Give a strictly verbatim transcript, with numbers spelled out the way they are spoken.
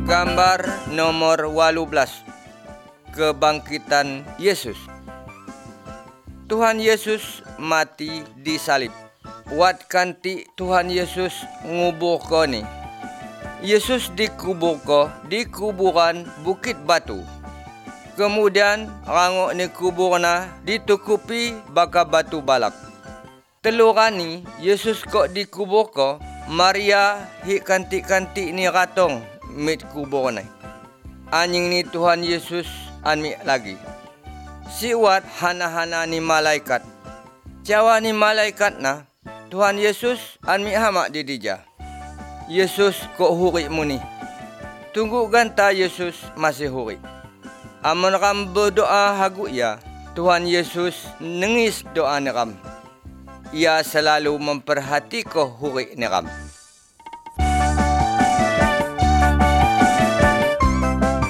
Gambar nomor delapan belas. Kebangkitan Yesus. Tuhan Yesus mati di salib. Wat kanti Tuhan Yesus ngubur ko ni. Yesus dikubur ko di kuburan Bukit Batu. Kemudian rangok ni kuburna ditukupi baka batu balak. Telurani Yesus kok dikubur ko, Maria hi kanti-kanti ni ratong mit kubur ni. Anying ni Tuhan Yesus anmi lagi. Siwat hana-hana ni malaikat. Jawa ni malaikat na, Tuhan Yesus anmi hamak di dija. Yesus kok huri muni. Tunggu ganta Yesus masih huri. Amun ram berdoa hagu ya, Tuhan Yesus nengis doa neram. Ia selalu memperhati ko huri neram.